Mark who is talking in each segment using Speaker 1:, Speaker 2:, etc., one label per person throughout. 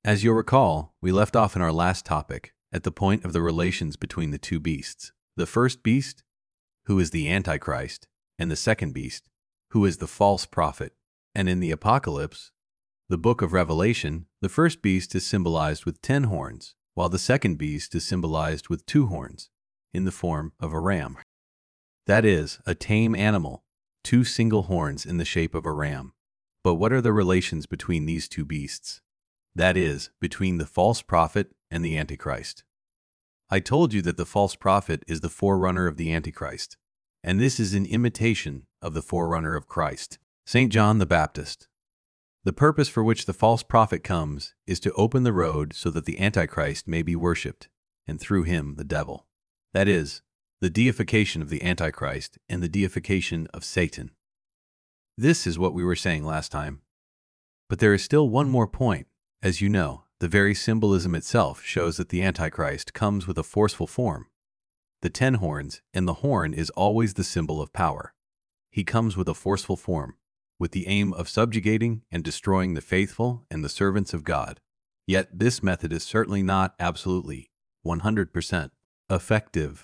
Speaker 1: As you'll recall, we left off in our last topic at the point of the relations between the two beasts. The first beast, who is the Antichrist, and the second beast, who is the false prophet. And in the Apocalypse, the book of Revelation, the first beast is symbolized with 10 horns, while the second beast is symbolized with 2 horns, in the form of a ram. That is, a tame animal, 2 single horns in the shape of a ram. But what are the relations between these two beasts? That is, between the false prophet and the Antichrist. I told you that the false prophet is the forerunner of the Antichrist, and this is an imitation of the forerunner of Christ, St. John the Baptist. The purpose for which the false prophet comes is to open the road so that the Antichrist may be worshipped, and through him the devil. That is, the deification of the Antichrist and the deification of Satan. This is what we were saying last time. But there is still one more point. As you know, the very symbolism itself shows that the Antichrist comes with a forceful form. The 10 horns, and the horn is always the symbol of power. He comes with a forceful form, with the aim of subjugating and destroying the faithful and the servants of God. Yet this method is certainly not absolutely 100% effective.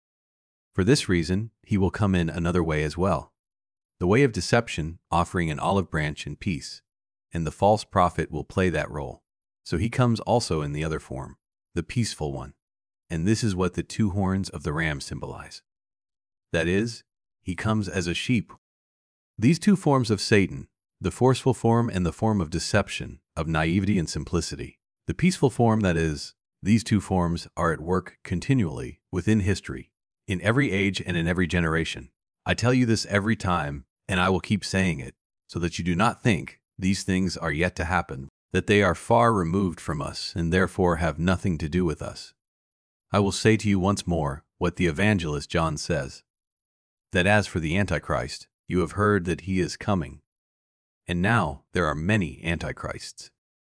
Speaker 1: For this reason, he will come in another way as well. The way of deception, offering an olive branch and peace, and the false prophet will play that role. So he comes also in the other form, the peaceful one. And this is what the 2 horns of the ram symbolize. That is, he comes as a sheep. These 2 forms of Satan, the forceful form and the form of deception, of naivety and simplicity, the peaceful form, that is, these 2 forms are at work continually within history, in every age and in every generation. I tell you this every time, and I will keep saying it, so that you do not think these things are yet to happen, that they are far removed from us and therefore have nothing to do with us. I will say to you once more what the evangelist John says, that as for the Antichrist, you have heard that he is coming. And now there are many Antichrists.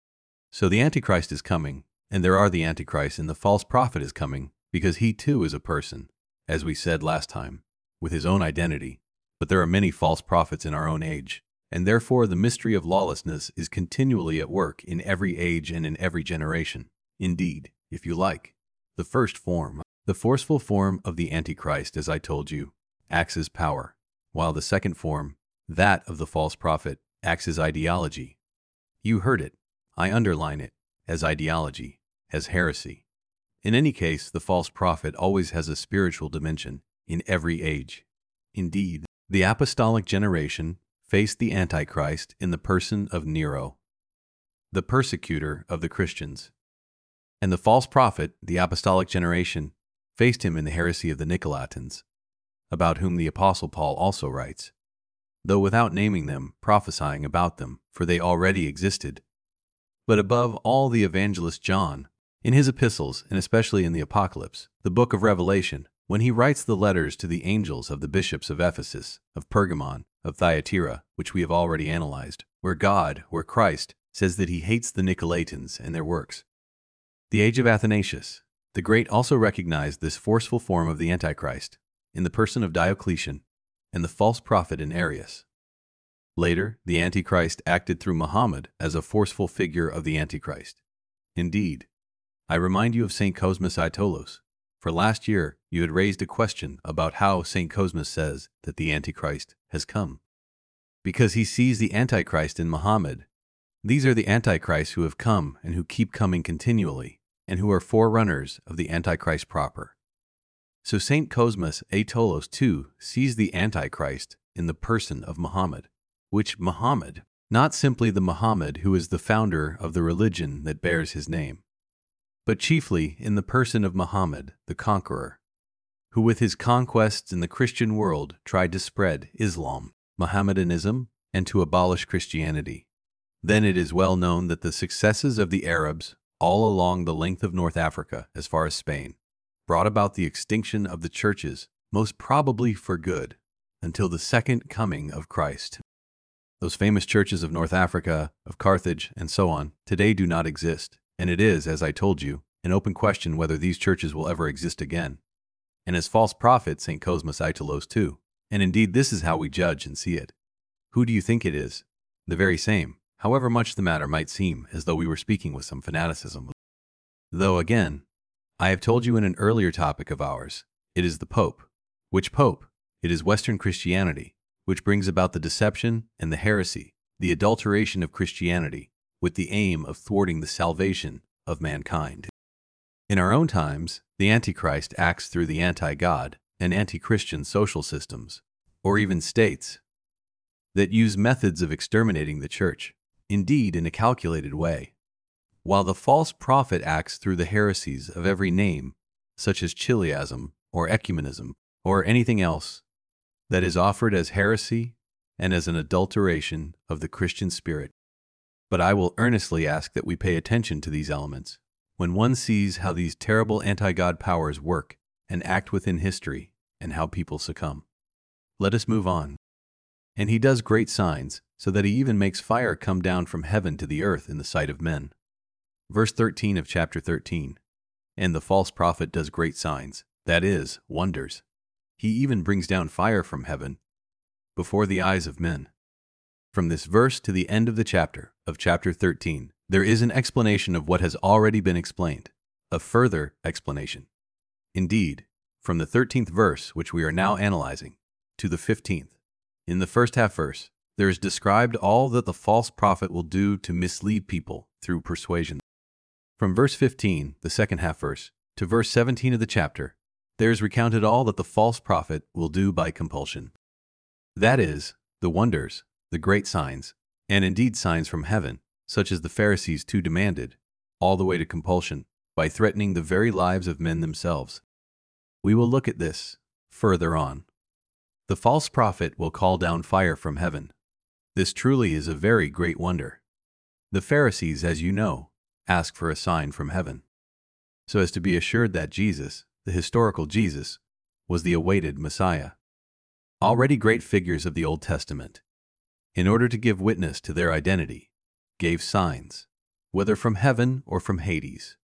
Speaker 1: So the Antichrist is coming, and there are the Antichrists, and the false prophet is coming, because he too is a person, as we said last time, with his own identity. But there are many false prophets in our own age, and therefore the mystery of lawlessness is continually at work in every age and in every generation. Indeed, if you like, the first form, the forceful form of the Antichrist, as I told you, acts as power, while the second form, that of the false prophet, acts as ideology. You heard it. I underline it, as ideology, as heresy. In any case, the false prophet always has a spiritual dimension in every age. Indeed, the apostolic generation faced the Antichrist in the person of Nero, the persecutor of the Christians. And the false prophet, the apostolic generation, faced him in the heresy of the Nicolaitans, about whom the Apostle Paul also writes, though without naming them, prophesying about them, for they already existed. But above all, the evangelist John, in his epistles, and especially in the Apocalypse, the book of Revelation, when he writes the letters to the angels of the bishops of Ephesus, of Pergamon, of Thyatira, which we have already analyzed, where Christ, says that he hates the Nicolaitans and their works. The age of Athanasius, the Great, also recognized this forceful form of the Antichrist, in the person of Diocletian, and the false prophet in Arius. Later, the Antichrist acted through Muhammad as a forceful figure of the Antichrist. Indeed, I remind you of St. Cosmas Aetolos, for last year you had raised a question about how St. Cosmas says that the Antichrist has come. Because he sees the Antichrist in Muhammad. These are the Antichrists who have come and who keep coming continually, and who are forerunners of the Antichrist proper. So St. Cosmas Aetolos too sees the Antichrist in the person of Muhammad, which Muhammad, not simply the Muhammad who is the founder of the religion that bears his name, but chiefly in the person of Muhammad, the conqueror, who with his conquests in the Christian world tried to spread Islam, Mohammedanism, and to abolish Christianity. Then it is well known that the successes of the Arabs all along the length of North Africa as far as Spain brought about the extinction of the churches, most probably for good, until the second coming of Christ. Those famous churches of North Africa, of Carthage, and so on, today do not exist, and it is, as I told you, an open question whether these churches will ever exist again. And as false prophet, St. Cosmas Aetolos too. And indeed this is how we judge and see it. Who do you think it is? The very same. however much the matter might seem as though we were speaking with some fanaticism. Though again, I have told you in an earlier topic of ours, it is the Pope. Which Pope? It is Western Christianity, which brings about the deception and the heresy, the adulteration of Christianity, with the aim of thwarting the salvation of mankind. In our own times, the Antichrist acts through the anti-God and anti-Christian social systems, or even states, that use methods of exterminating the church, indeed in a calculated way, while the false prophet acts through the heresies of every name, such as Chiliasm or ecumenism, or anything else that is offered as heresy and as an adulteration of the Christian spirit. But I will earnestly ask that we pay attention to these elements when one sees how these terrible anti-God powers work and act within history and how people succumb. Let us move on. And he does great signs, so that he even makes fire come down from heaven to the earth in the sight of men. Verse 13 of chapter 13. And the false prophet does great signs, that is, wonders. He even brings down fire from heaven before the eyes of men. From this verse to the end of the chapter, of chapter 13, there is an explanation of what has already been explained, a further explanation. Indeed, from the 13th verse, which we are now analyzing, to the 15th, in the first half verse, there is described all that the false prophet will do to mislead people through persuasion. From verse 15, the second half verse, to verse 17 of the chapter, there is recounted all that the false prophet will do by compulsion. That is, the wonders, the great signs, and indeed signs from heaven, such as the Pharisees too demanded, all the way to compulsion, by threatening the very lives of men themselves. We will look at this further on. The false prophet will call down fire from heaven. This truly is a very great wonder. The Pharisees, as you know, ask for a sign from heaven, so as to be assured that Jesus, the historical Jesus, was the awaited Messiah. Already great figures of the Old Testament, in order to give witness to their identity, gave signs, whether from heaven or from Hades.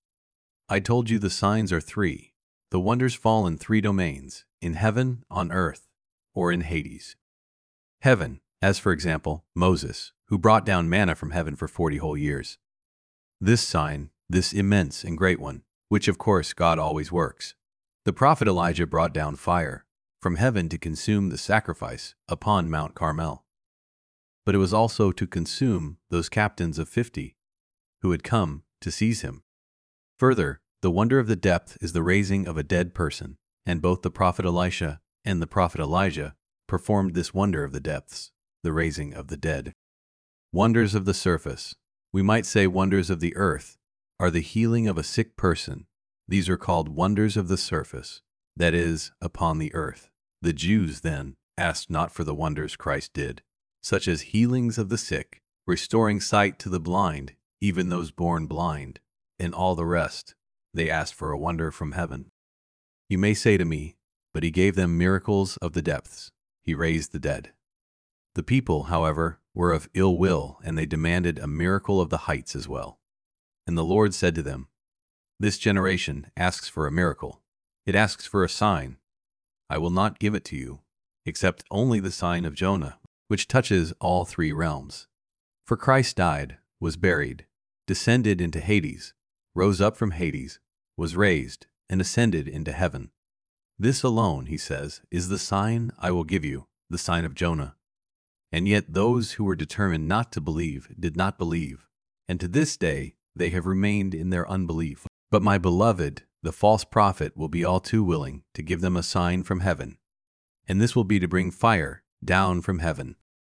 Speaker 1: I told you the signs are three. The wonders fall in three domains, in heaven, on earth, or in Hades. Heaven, as for example, Moses, who brought down manna from heaven for 40 whole years. This sign, this immense and great one, which of course God always works. The prophet Elijah brought down fire from heaven to consume the sacrifice upon Mount Carmel. But it was also to consume those captains of 50 who had come to seize him. Further, the wonder of the depth is the raising of a dead person, and both the prophet Elisha and the prophet Elijah performed this wonder of the depths, the raising of the dead. Wonders of the surface, we might say wonders of the earth, are the healing of a sick person. These are called wonders of the surface, that is, upon the earth. The Jews, then, asked not for the wonders Christ did, such as healings of the sick, restoring sight to the blind, even those born blind, and all the rest. They asked for a wonder from heaven. You may say to me, but he gave them miracles of the depths. He raised the dead. The people, however, were of ill will, and they demanded a miracle of the heights as well. And the Lord said to them, This generation asks for a miracle. It asks for a sign. I will not give it to you, except only the sign of Jonah, which touches all three realms. For Christ died, was buried, descended into Hades, rose up from Hades, was raised, and ascended into heaven. This alone, he says, is the sign I will give you, the sign of Jonah. And yet those who were determined not to believe did not believe, and to this day they have remained in their unbelief. But my beloved, the false prophet, will be all too willing to give them a sign from heaven, and this will be to bring fire down from heaven.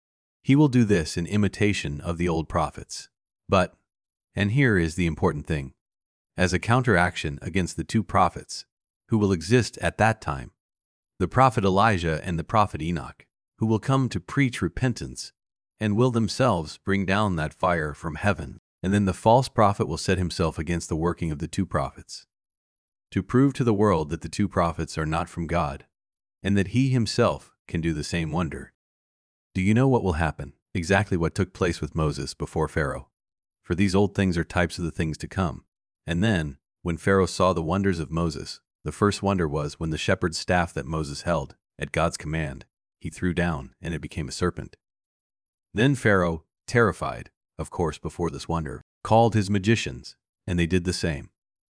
Speaker 1: He will do this in imitation of the old prophets. But, and here is the important thing, as a counteraction against the two prophets who will exist at that time, the prophet Elijah and the prophet Enoch, who will come to preach repentance and will themselves bring down that fire from heaven. And then the false prophet will set himself against the working of the two prophets, to prove to the world that the two prophets are not from God, and that he himself can do the same wonder. Do you know what will happen? Exactly what took place with Moses before Pharaoh. For these old things are types of the things to come. And then, when Pharaoh saw the wonders of Moses, the first wonder was when the shepherd's staff that Moses held, at God's command, he threw down, and it became a serpent. Then Pharaoh, terrified, of course before this wonder, called his magicians, and they did the same.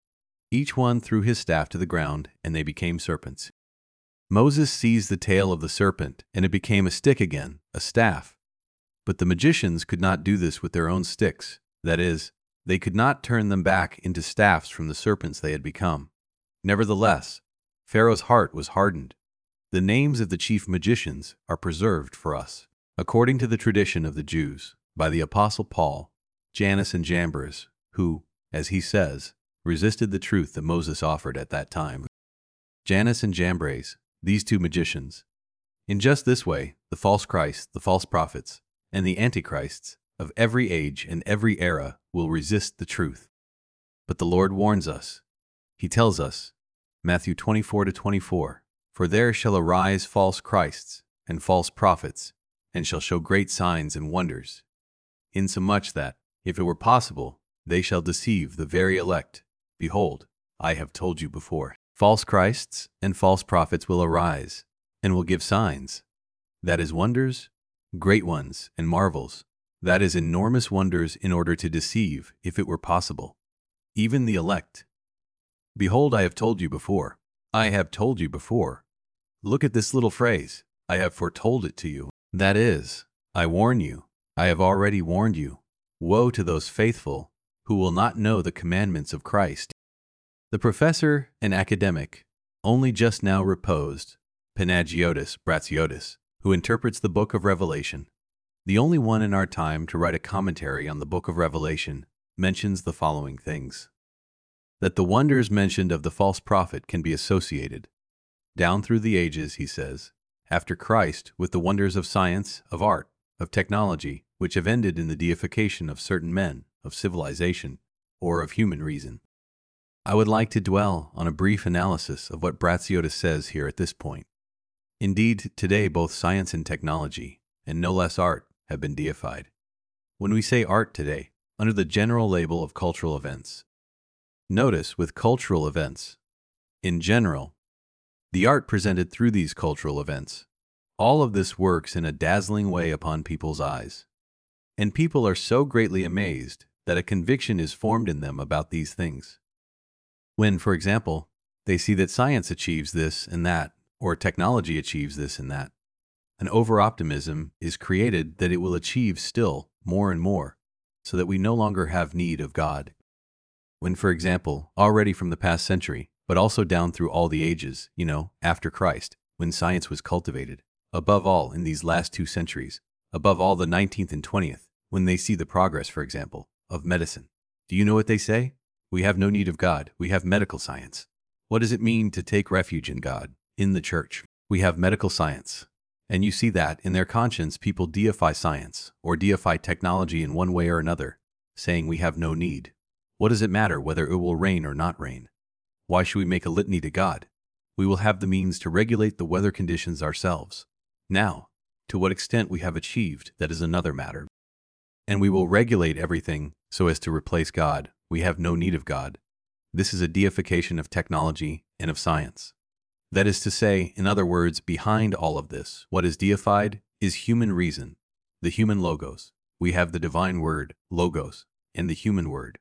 Speaker 1: Each one threw his staff to the ground, and they became serpents. Moses seized the tail of the serpent, and it became a stick again, a staff. But the magicians could not do this with their own sticks. That is, they could not turn them back into staffs from the serpents they had become. Nevertheless, Pharaoh's heart was hardened. The names of the chief magicians are preserved for us, according to the tradition of the Jews, by the Apostle Paul, Jannes and Jambres, who, as he says, resisted the truth that Moses offered at that time. Jannes and Jambres, these two magicians. In just this way, the false Christ, the false prophets, and the antichrists of every age and every era will resist the truth. But the Lord warns us. He tells us, Matthew 24:24, "For there shall arise false Christs and false prophets, and shall show great signs and wonders, insomuch that, if it were possible, they shall deceive the very elect. Behold, I have told you before." False Christs and false prophets will arise, and will give signs. That is wonders, great ones, and marvels. That is enormous wonders in order to deceive, if it were possible, even the elect. Behold, I have told you before. I have told you before. Look at this little phrase. I have foretold it to you. That is, I warn you. I have already warned you. Woe to those faithful who will not know the commandments of Christ. The professor and academic, only just now reposed, Panagiotis Bratsiotis, who interprets the book of Revelation, the only one in our time to write a commentary on the book of Revelation, mentions the following things. That the wonders mentioned of the false prophet can be associated, down through the ages, he says, after Christ, with the wonders of science, of art, of technology, which have ended in the deification of certain men, of civilization, or of human reason. I would like to dwell on a brief analysis of what Bratsiotis says here at this point. Indeed, today both science and technology, and no less art, have been deified. When we say art today, under the general label of cultural events, notice with cultural events, in general, the art presented through these cultural events, all of this works in a dazzling way upon people's eyes. And people are so greatly amazed that a conviction is formed in them about these things. When, for example, they see that science achieves this and that, or technology achieves this and that, an over-optimism is created that it will achieve still more and more, so that we no longer have need of God. When, for example, already from the past century, but also down through all the ages, after Christ, when science was cultivated, above all in these last 2 centuries, above all the 19th and 20th, when they see the progress, for example, of medicine. Do you know what they say? We have no need of God. We have medical science. What does it mean to take refuge in God, in the church? We have medical science. And you see that, in their conscience, people deify science, or deify technology in one way or another, saying we have no need. What does it matter whether it will rain or not rain? Why should we make a litany to God? We will have the means to regulate the weather conditions ourselves. Now, to what extent we have achieved, that is another matter. And we will regulate everything so as to replace God. We have no need of God. This is a deification of technology and of science. That is to say, in other words, behind all of this, what is deified is human reason, the human logos. We have the divine word, logos, and the human word.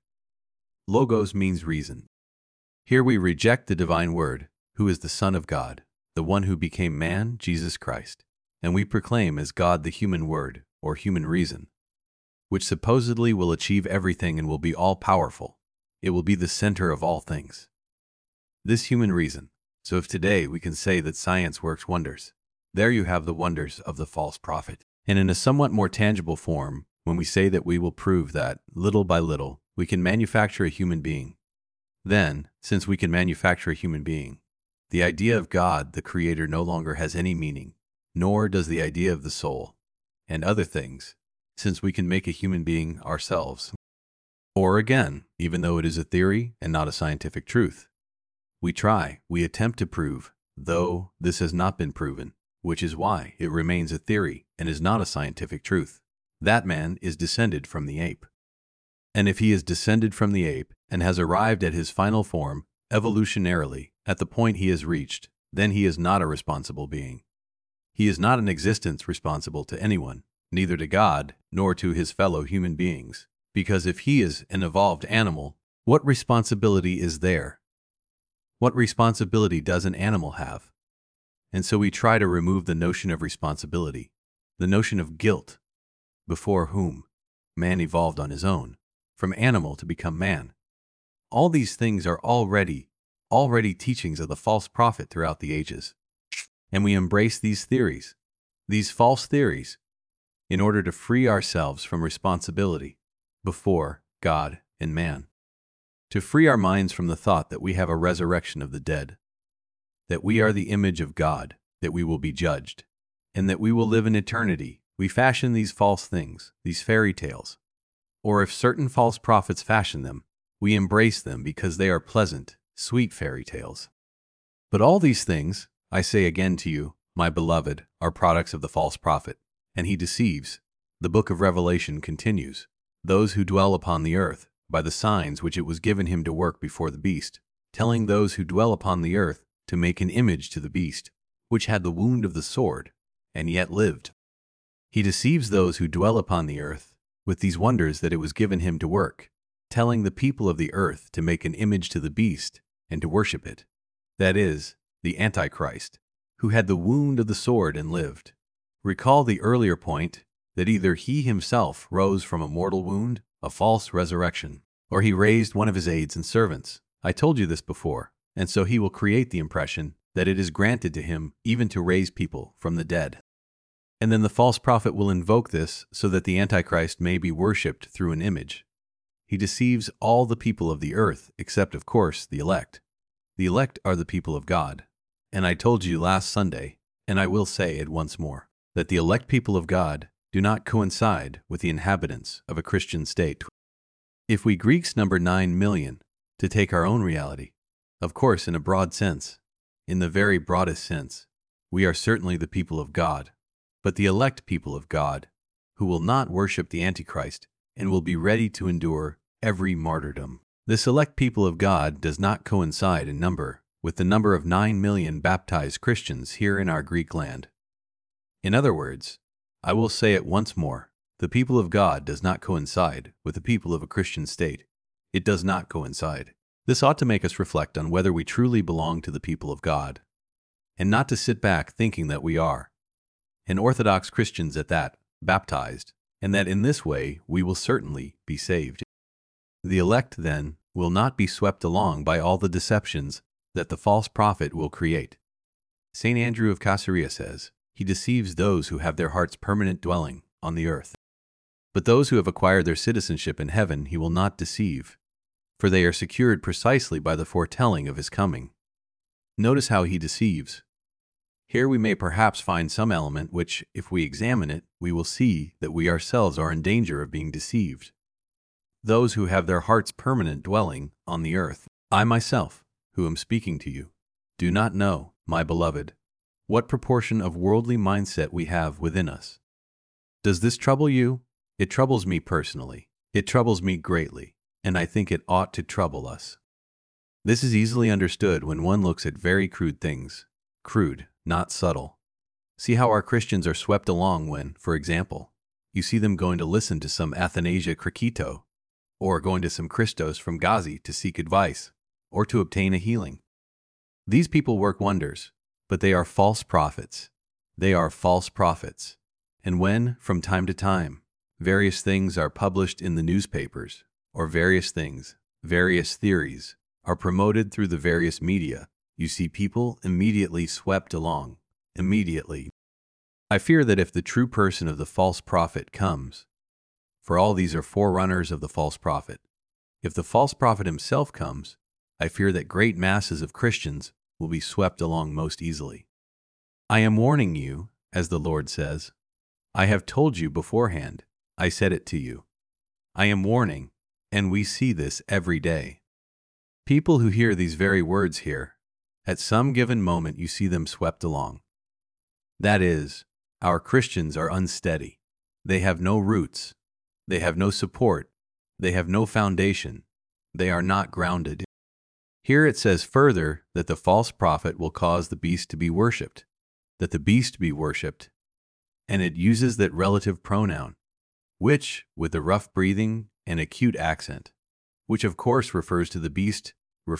Speaker 1: Logos means reason. Here we reject the divine word, who is the Son of God, the one who became man, Jesus Christ, and we proclaim as God the human word, or human reason, which supposedly will achieve everything and will be all-powerful. It will be the center of all things. This human reason. So if today we can say that science works wonders, there you have the wonders of the false prophet. And in a somewhat more tangible form, when we say that we will prove that, little by little, we can manufacture a human being, then, since we can manufacture a human being, the idea of God, the Creator, no longer has any meaning, nor does the idea of the soul, and other things, since we can make a human being ourselves. Or again, even though it is a theory and not a scientific truth, we attempt to prove, though this has not been proven, which is why it remains a theory and is not a scientific truth, that man is descended from the ape. And if he is descended from the ape and has arrived at his final form, evolutionarily, at the point he has reached, then he is not a responsible being. He is not an existence responsible to anyone, neither to God, nor to his fellow human beings. Because if he is an evolved animal, what responsibility is there? What responsibility does an animal have? And so we try to remove the notion of responsibility, the notion of guilt, before whom man evolved on his own, from animal to become man. All these things are already teachings of the false prophet throughout the ages. And we embrace these theories, these false theories, in order to free ourselves from responsibility before God and man. To free our minds from the thought that we have a resurrection of the dead, that we are the image of God, that we will be judged, and that we will live in eternity. We fashion these false things, these fairy tales. Or if certain false prophets fashion them, we embrace them because they are pleasant, sweet fairy tales. But all these things, I say again to you, my beloved, are products of the false prophet, and he deceives. The book of Revelation continues, those who dwell upon the earth, by the signs which it was given him to work before the beast, telling those who dwell upon the earth to make an image to the beast, which had the wound of the sword, and yet lived. He deceives those who dwell upon the earth with these wonders that it was given him to work, telling the people of the earth to make an image to the beast and to worship it. That is, the Antichrist, who had the wound of the sword and lived. Recall the earlier point that either he himself rose from a mortal wound, a false resurrection, or he raised one of his aides and servants. I told you this before, and so he will create the impression that it is granted to him even to raise people from the dead. And then the false prophet will invoke this so that the Antichrist may be worshipped through an image. He deceives all the people of the earth, except, of course, the elect. The elect are the people of God. And I told you last Sunday, and I will say it once more, that the elect people of God do not coincide with the inhabitants of a Christian state. If we Greeks number 9 million, to take our own reality, of course in a broad sense, in the very broadest sense, we are certainly the people of God, but the elect people of God, who will not worship the Antichrist and will be ready to endure every martyrdom. This elect people of God does not coincide in number with the number of 9 million baptized Christians here in our Greek land. In other words, I will say it once more, the people of God does not coincide with the people of a Christian state. It does not coincide. This ought to make us reflect on whether we truly belong to the people of God, and not to sit back thinking that we are, and Orthodox Christians at that, baptized, and that in this way we will certainly be saved. The elect, then, will not be swept along by all the deceptions that the false prophet will create. St. Andrew of Caesarea says, he deceives those who have their heart's permanent dwelling on the earth. But those who have acquired their citizenship in heaven he will not deceive, for they are secured precisely by the foretelling of his coming. Notice how he deceives. Here we may perhaps find some element which, if we examine it, we will see that we ourselves are in danger of being deceived. Those who have their heart's permanent dwelling on the earth. I myself, who am speaking to you, do not know, my beloved, what proportion of worldly mindset we have within us. Does this trouble you? It troubles me personally. It troubles me greatly, and I think it ought to trouble us. This is easily understood when one looks at very crude things. Crude, not subtle. See how our Christians are swept along when, for example, you see them going to listen to some Athanasia Krakito, or going to some Christos from Gazi to seek advice, or to obtain a healing. These people work wonders, but they are false prophets. They are false prophets. And when, from time to time, various things are published in the newspapers, or various theories, are promoted through the various media, you see people immediately swept along. Immediately. I fear that if the true person of the false prophet comes, for all these are forerunners of the false prophet, if the false prophet himself comes, I fear that great masses of Christians will be swept along most easily. I am warning you, as the Lord says. I have told you beforehand. I said it to you. I am warning, and we see this every day. People who hear these very words here, at some given moment you see them swept along. That is, our Christians are unsteady. They have no roots. They have no support. They have no foundation. They are not grounded. Here it says further that the false prophet will cause the beast to be worshipped, that the beast be worshipped, and it uses that relative pronoun, which, with a rough breathing and acute accent, which of course refers to the beast,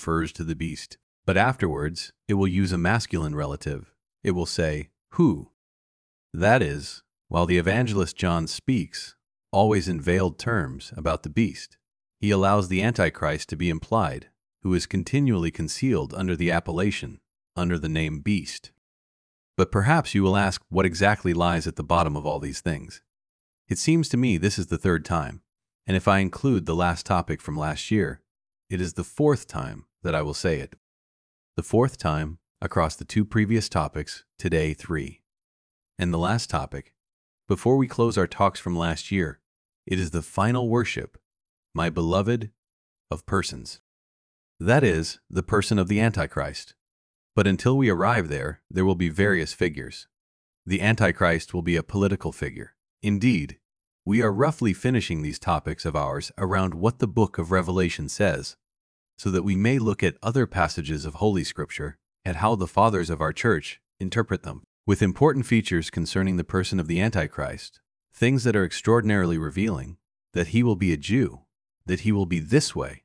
Speaker 1: But afterwards, it will use a masculine relative. It will say, who. That is, while the evangelist John speaks, always in veiled terms, about the beast, he allows the Antichrist to be implied, who is continually concealed under the appellation, under the name beast. But perhaps you will ask what exactly lies at the bottom of all these things. It seems to me this is the third time, and if I include the last topic from last year, it is the fourth time that I will say it. The fourth time across the two previous topics, today 3. And the last topic, before we close our talks from last year, it is the final worship, my beloved, of persons. That is, the person of the Antichrist. But until we arrive there will be various figures. The Antichrist will be a political figure. Indeed, we are roughly finishing these topics of ours around what the book of Revelation says, so that we may look at other passages of Holy Scripture and how the fathers of our church interpret them, with important features concerning the person of the Antichrist, things that are extraordinarily revealing, that he will be a Jew, that he will be this way,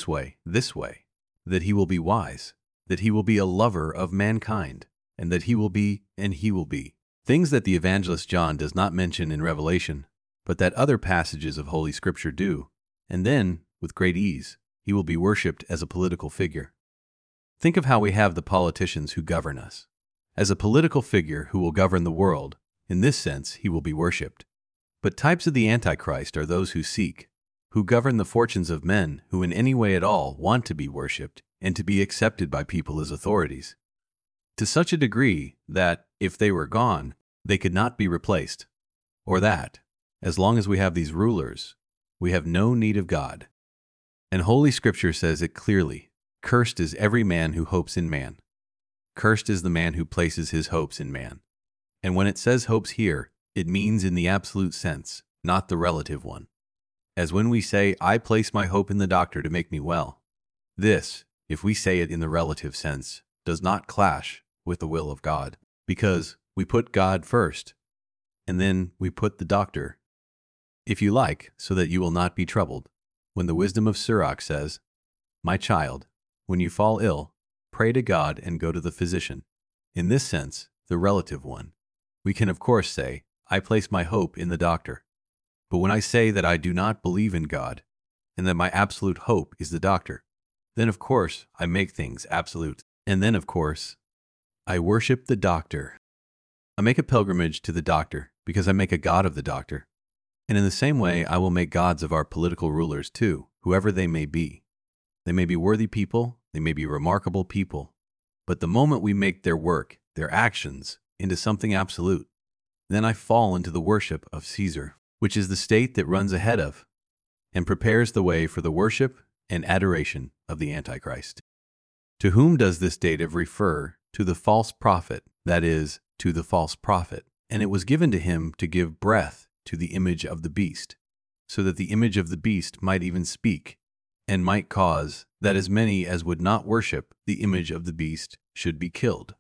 Speaker 1: that he will be wise, that he will be a lover of mankind, and that he will be, things that the evangelist John does not mention in Revelation, but that other passages of Holy Scripture do, and then, with great ease, he will be worshipped as a political figure. Think of how we have the politicians who govern us. As a political figure who will govern the world, in this sense he will be worshipped. But types of the Antichrist are those who seek, who govern the fortunes of men who in any way at all want to be worshipped and to be accepted by people as authorities, to such a degree that, if they were gone, they could not be replaced, or that, as long as we have these rulers, we have no need of God. And Holy Scripture says it clearly, cursed is every man who hopes in man. Cursed is the man who places his hopes in man. And when it says hopes here, it means in the absolute sense, not the relative one. As when we say, I place my hope in the doctor to make me well. This, if we say it in the relative sense, does not clash with the will of God, because we put God first, and then we put the doctor, if you like, so that you will not be troubled. When the wisdom of Sirach says, my child, when you fall ill, pray to God and go to the physician. In this sense, the relative one, we can of course say, I place my hope in the doctor. But when I say that I do not believe in God, and that my absolute hope is the doctor, then of course I make things absolute. And then of course, I worship the doctor. I make a pilgrimage to the doctor because I make a god of the doctor. And in the same way, I will make gods of our political rulers too, whoever they may be. They may be worthy people, they may be remarkable people, but the moment we make their work, their actions, into something absolute, then I fall into the worship of Caesar, which is the state that runs ahead of and prepares the way for the worship and adoration of the Antichrist. To whom does this dative refer? To the false prophet, that is, to the false prophet. And it was given to him to give breath to the image of the beast, so that the image of the beast might even speak, and might cause that as many as would not worship the image of the beast should be killed.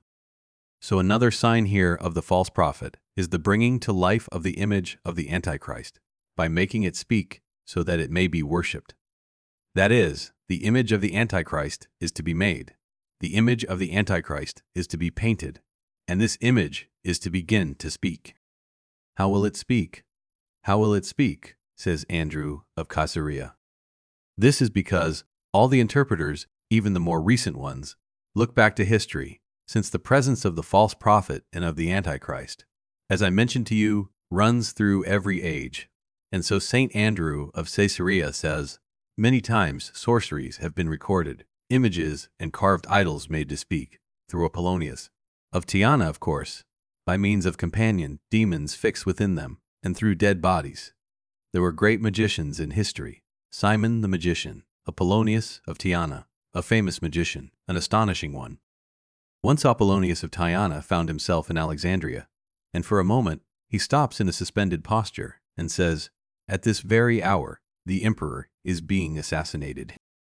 Speaker 1: So another sign here of the false prophet is the bringing to life of the image of the Antichrist, by making it speak so that it may be worshipped. That is, the image of the Antichrist is to be made. The image of the Antichrist is to be painted, and this image is to begin to speak. How will it speak? How will it speak? Says Andrew of Caesarea. This is because all the interpreters, even the more recent ones, look back to history, since the presence of the false prophet and of the Antichrist, as I mentioned to you, runs through every age. And so St. Andrew of Caesarea says, many times sorceries have been recorded, images and carved idols made to speak, through Apollonius. Of Tyana, of course, by means of companion demons fixed within them, and through dead bodies. There were great magicians in history, Simon the magician, Apollonius of Tyana, a famous magician, an astonishing one. Once Apollonius of Tyana found himself in Alexandria, and for a moment he stops in a suspended posture and says, at this very hour, the emperor is being assassinated.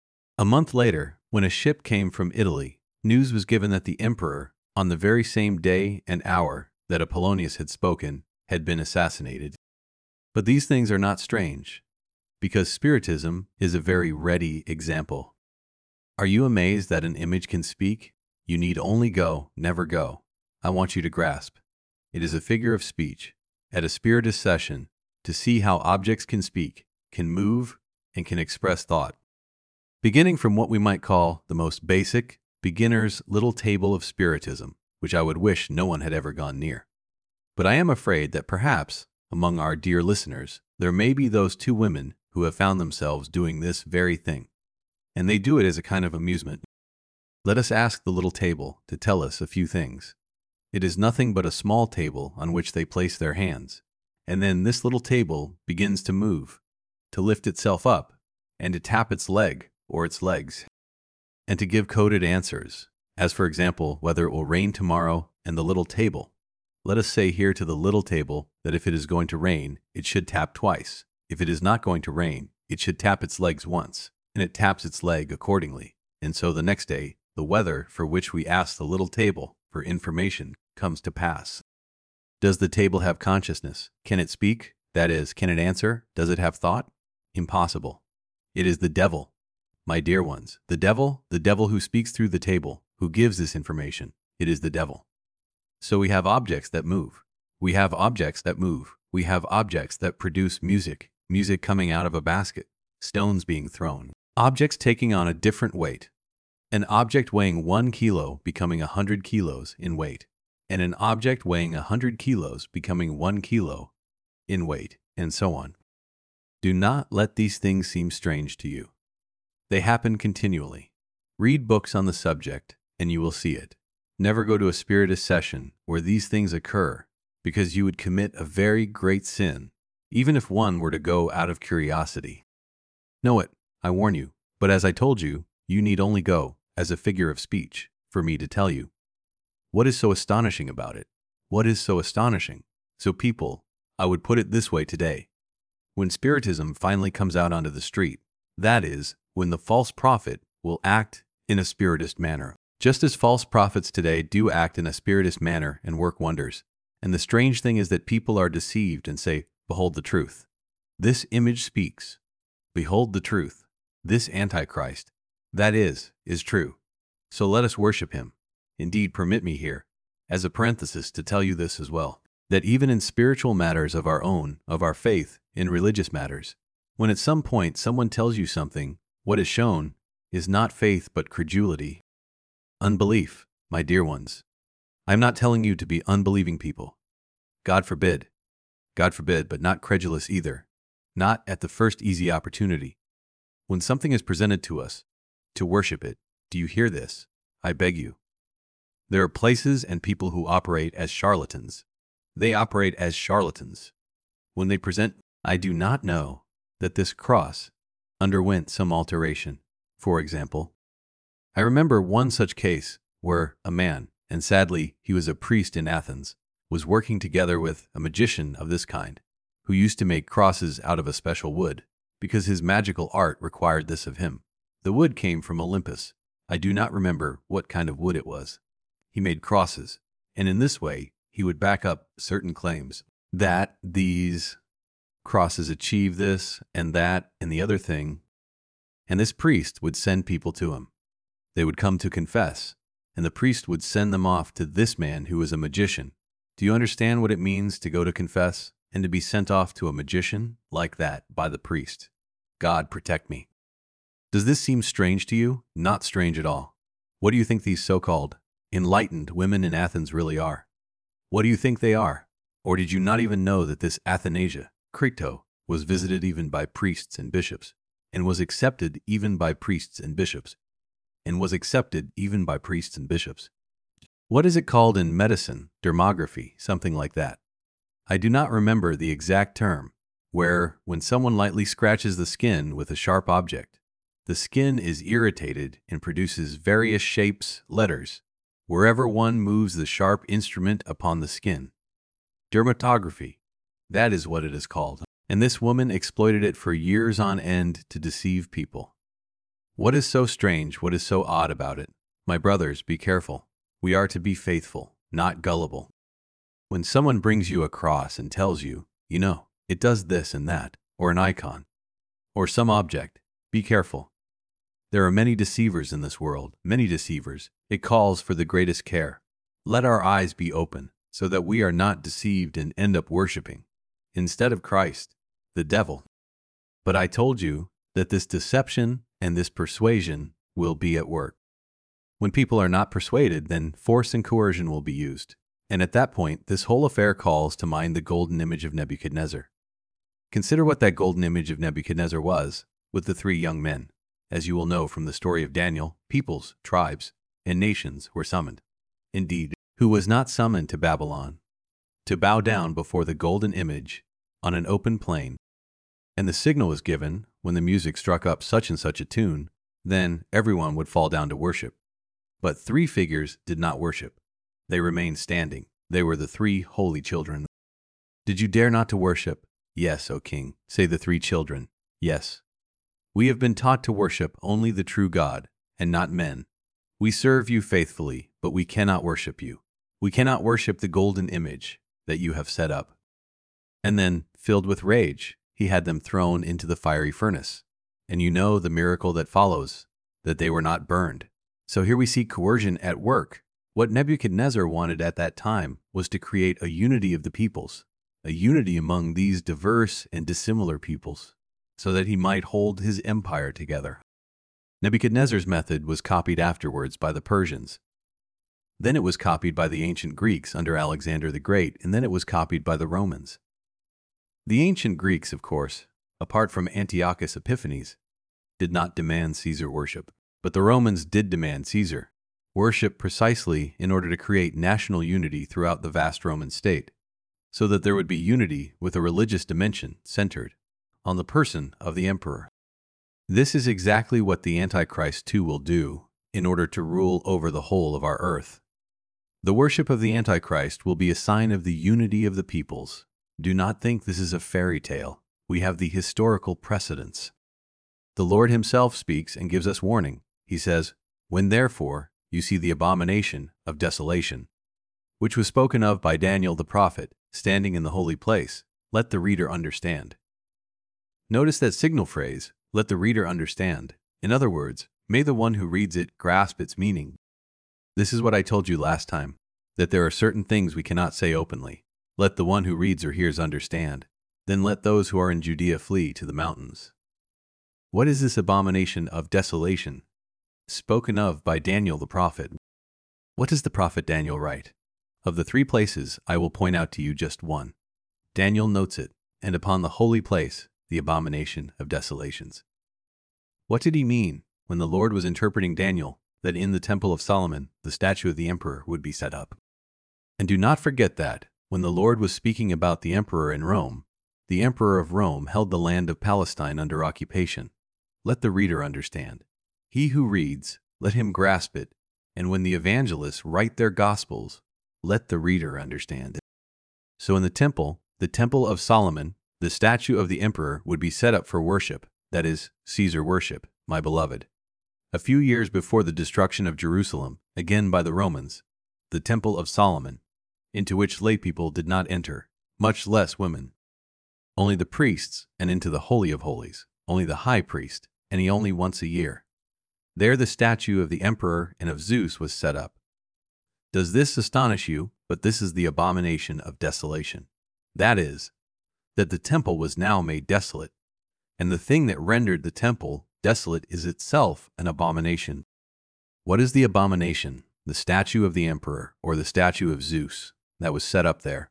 Speaker 1: A month later, when a ship came from Italy, news was given that the emperor, on the very same day and hour that Apollonius had spoken, had been assassinated. But these things are not strange, because Spiritism is a very ready example. Are you amazed that an image can speak? You need only go, never go. I want you to grasp. It is a figure of speech, at a Spiritist session, to see how objects can speak, can move, and can express thought. Beginning from what we might call the most basic, beginner's little table of Spiritism, which I would wish no one had ever gone near. But I am afraid that perhaps, among our dear listeners, there may be those two women who have found themselves doing this very thing, and they do it as a kind of amusement. Let us ask the little table to tell us a few things. It is nothing but a small table on which they place their hands, and then this little table begins to move, to lift itself up, and to tap its leg or its legs, and to give coded answers, as for example, whether it will rain tomorrow, and the little table. Let us say here to the little table that if it is going to rain, it should tap twice. If it is not going to rain, it should tap its legs once, and it taps its leg accordingly. And so the next day, the weather for which we ask the little table for information comes to pass. Does the table have consciousness? Can it speak? That is, can it answer? Does it have thought? Impossible. It is the devil. My dear ones, the devil who speaks through the table, who gives this information. It is the devil. So we have objects that move. We have objects that move. We have objects that produce music, music coming out of a basket, stones being thrown, objects taking on a different weight. An object weighing 1 kilo becoming 100 kilos in weight, and an object weighing 100 kilos becoming 1 kilo in weight, and so on. Do not let these things seem strange to you. They happen continually. Read books on the subject, and you will see it. Never go to a Spiritist session where these things occur, because you would commit a very great sin, even if one were to go out of curiosity. Know it, I warn you, but as I told you, you need only go, as a figure of speech, for me to tell you. What is so astonishing about it? What is so astonishing? So people, I would put it this way today. When Spiritism finally comes out onto the street, that is, when the false prophet will act in a Spiritist manner, just as false prophets today do act in a Spiritist manner and work wonders. And the strange thing is that people are deceived and say, behold the truth. This image speaks. Behold the truth. This Antichrist, that is true. So let us worship him. Indeed, permit me here, as a parenthesis, to tell you this as well, that even in spiritual matters of our own, of our faith, in religious matters, when at some point someone tells you something, what is shown is not faith but credulity. Unbelief, my dear ones. I am not telling you to be unbelieving people. God forbid, but not credulous either, not at the first easy opportunity. When something is presented to us, to worship it, do you hear this? I beg you. There are places and people who operate as charlatans. They operate as charlatans. When they present, I do not know that this cross underwent some alteration. For example, I remember one such case where a man, and sadly he was a priest in Athens, was working together with a magician of this kind, who used to make crosses out of a special wood, because his magical art required this of him. The wood came from Olympus. I do not remember what kind of wood it was. He made crosses, and in this way he would back up certain claims that these crosses achieve this and that and the other thing, and this priest would send people to him. They would come to confess, and the priest would send them off to this man who was a magician. Do you understand what it means to go to confess and to be sent off to a magician like that by the priest? God protect me. Does this seem strange to you? Not strange at all. What do you think these so-called enlightened women in Athens really are? What do you think they are? Or did you not even know that this Athanasia, Crito, was visited even by priests and bishops, and was accepted even by priests and bishops, What is it called in medicine? Dermography, something like that. I do not remember the exact term, where, when someone lightly scratches the skin with a sharp object, the skin is irritated and produces various shapes, letters, wherever one moves the sharp instrument upon the skin. Dermatography, that is what it is called. And this woman exploited it for years on end to deceive people. What is so strange, what is so odd about it? My brothers, be careful. We are to be faithful, not gullible. When someone brings you a cross and tells you, you know, It does this and that, or an icon, or some object. Be careful. There are many deceivers in this world, many deceivers. It calls for the greatest care. Let our eyes be open, so that we are not deceived and end up worshiping, instead of Christ, the devil. But I told you that this deception and this persuasion will be at work. When people are not persuaded, then force and coercion will be used. And at that point, this whole affair calls to mind the golden image of Nebuchadnezzar. Consider what that golden image of Nebuchadnezzar was with the 3 young men. As you will know from the story of Daniel, peoples, tribes, and nations were summoned. Indeed, who was not summoned to Babylon, to bow down before the golden image on an open plain. And the signal was given when the music struck up such and such a tune, then everyone would fall down to worship. But 3 figures did not worship. They remained standing. They were the 3 holy children. Did you dare not to worship? Yes, O king, say the 3 children. Yes. We have been taught to worship only the true God, and not men. We serve you faithfully, but we cannot worship you. We cannot worship the golden image that you have set up. And then, filled with rage, he had them thrown into the fiery furnace. And you know the miracle that follows, that they were not burned. So here we see coercion at work. What Nebuchadnezzar wanted at that time was to create a unity of the peoples, a unity among these diverse and dissimilar peoples, so that he might hold his empire together. Nebuchadnezzar's method was copied afterwards by the Persians. Then it was copied by the ancient Greeks under Alexander the Great, and then it was copied by the Romans. The ancient Greeks, of course, apart from Antiochus Epiphanes, did not demand Caesar worship, but the Romans did demand Caesar worship precisely in order to create national unity throughout the vast Roman state, so that there would be unity with a religious dimension centered on the person of the emperor. This is exactly what the Antichrist too will do in order to rule over the whole of our earth. The worship of the Antichrist will be a sign of the unity of the peoples. Do not think this is a fairy tale. We have the historical precedents. The Lord himself speaks and gives us warning. He says, "When therefore you see the abomination of desolation, which was spoken of by Daniel the prophet, standing in the holy place, let the reader understand." Notice that signal phrase, "let the reader understand." In other words, may the one who reads it grasp its meaning. This is what I told you last time, that there are certain things we cannot say openly. Let the one who reads or hears understand. Then let those who are in Judea flee to the mountains. What is this abomination of desolation spoken of by Daniel the prophet? What does the prophet Daniel write? Of the 3 places, I will point out to you just one. Daniel notes it, and upon the holy place, the abomination of desolations. What did he mean when the Lord was interpreting Daniel that in the temple of Solomon the statue of the emperor would be set up? And do not forget that, when the Lord was speaking about the emperor in Rome, the emperor of Rome held the land of Palestine under occupation. Let the reader understand. He who reads, let him grasp it, and when the evangelists write their gospels, let the reader understand it. So in the temple of Solomon, the statue of the emperor would be set up for worship, that is, Caesar worship, my beloved. A few years before the destruction of Jerusalem, again by the Romans, the temple of Solomon, into which laypeople did not enter, much less women. Only the priests, and into the Holy of Holies, only the high priest, and he only once a year. There the statue of the emperor and of Zeus was set up. Does this astonish you? But this is the abomination of desolation. That is, that the temple was now made desolate, and the thing that rendered the temple desolate is itself an abomination. What is the abomination? The statue of the emperor, or the statue of Zeus, that was set up there.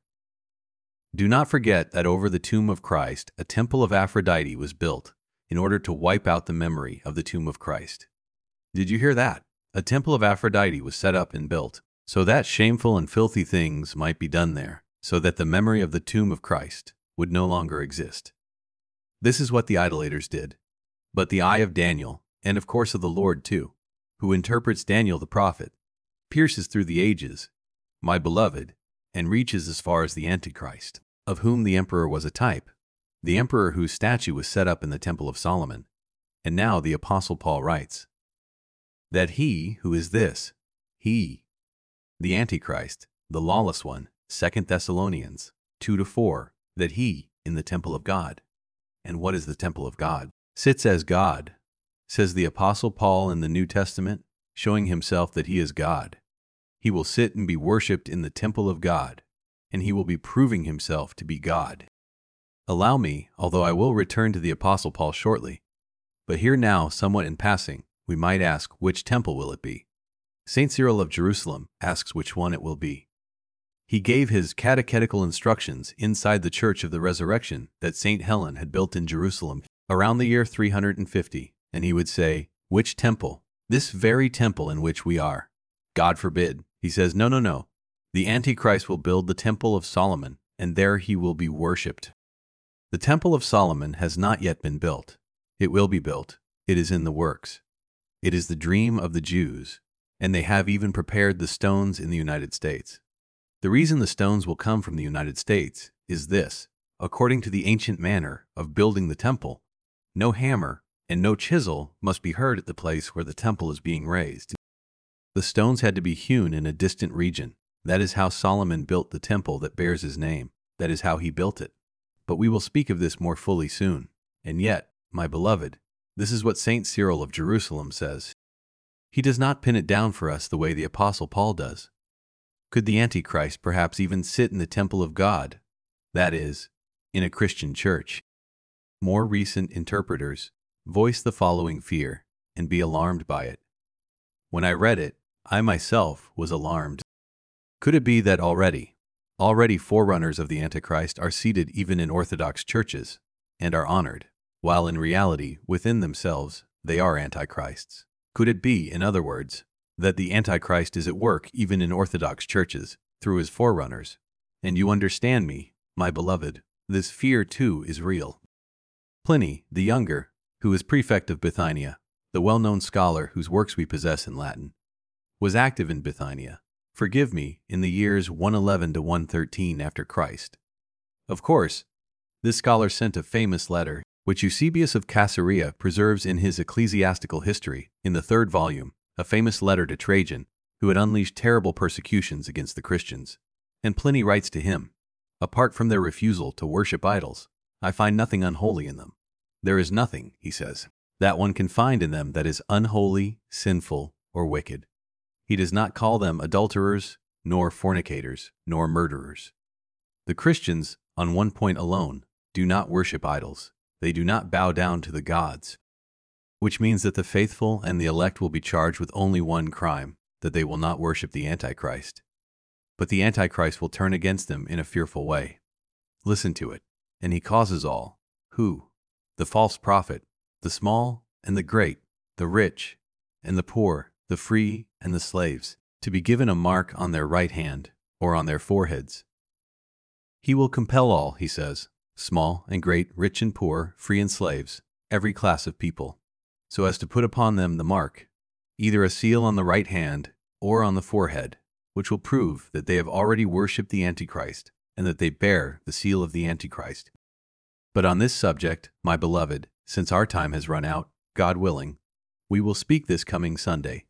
Speaker 1: Do not forget that over the tomb of Christ, a temple of Aphrodite was built in order to wipe out the memory of the tomb of Christ. Did you hear that? A temple of Aphrodite was set up and built, so that shameful and filthy things might be done there, so that the memory of the tomb of Christ would no longer exist. This is what the idolaters did. But the eye of Daniel, and of course of the Lord too, who interprets Daniel the prophet, pierces through the ages, my beloved, and reaches as far as the Antichrist, of whom the emperor was a type, the emperor whose statue was set up in the temple of Solomon. And now the Apostle Paul writes that he who is this, he, the Antichrist, the lawless one, 2 Thessalonians 2-4, that he, in the temple of God. And what is the temple of God? Sits as God, says the Apostle Paul in the New Testament, showing himself that he is God. He will sit and be worshipped in the temple of God, and he will be proving himself to be God. Allow me, although I will return to the Apostle Paul shortly, but here now, somewhat in passing, we might ask, which temple will it be? St. Cyril of Jerusalem asks which one it will be. He gave his catechetical instructions inside the Church of the Resurrection that St. Helen had built in Jerusalem around the year 350, and he would say, which temple? This very temple in which we are. God forbid. He says, no. The Antichrist will build the temple of Solomon, and there he will be worshipped. The temple of Solomon has not yet been built. It will be built. It is in the works. It is the dream of the Jews, and they have even prepared the stones in the United States. The reason the stones will come from the United States is this: according to the ancient manner of building the temple, no hammer and no chisel must be heard at the place where the temple is being raised. The stones had to be hewn in a distant region. That is how Solomon built the temple that bears his name. That is how he built it. But we will speak of this more fully soon. And yet, my beloved, this is what St. Cyril of Jerusalem says. He does not pin it down for us the way the Apostle Paul does. Could the Antichrist perhaps even sit in the temple of God? That is, in a Christian church. More recent interpreters voice the following fear and be alarmed by it. When I read it, I myself was alarmed. Could it be that already forerunners of the Antichrist are seated even in Orthodox churches and are honored, while in reality, within themselves, they are Antichrists? Could it be, in other words, that the Antichrist is at work even in Orthodox churches through his forerunners? And you understand me, my beloved, this fear too is real. Pliny, the Younger, who is prefect of Bithynia, the well-known scholar whose works we possess in Latin, was active in Bithynia, forgive me, in the years 111 to 113 after Christ. Of course, this scholar sent a famous letter, which Eusebius of Caesarea preserves in his Ecclesiastical History, in the 3rd volume, a famous letter to Trajan, who had unleashed terrible persecutions against the Christians. And Pliny writes to him, apart from their refusal to worship idols, I find nothing unholy in them. There is nothing, he says, that one can find in them that is unholy, sinful, or wicked. He does not call them adulterers, nor fornicators, nor murderers. The Christians, on one point alone, do not worship idols. They do not bow down to the gods, which means that the faithful and the elect will be charged with only one crime, that they will not worship the Antichrist. But the Antichrist will turn against them in a fearful way. Listen to it. And he causes all, who? The false prophet, the small and the great, the rich and the poor, the free and the slaves, to be given a mark on their right hand or on their foreheads. He will compel all, he says, small and great, rich and poor, free and slaves, every class of people, so as to put upon them the mark, either a seal on the right hand or on the forehead, which will prove that they have already worshipped the Antichrist and that they bear the seal of the Antichrist. But on this subject, my beloved, since our time has run out, God willing, we will speak this coming Sunday.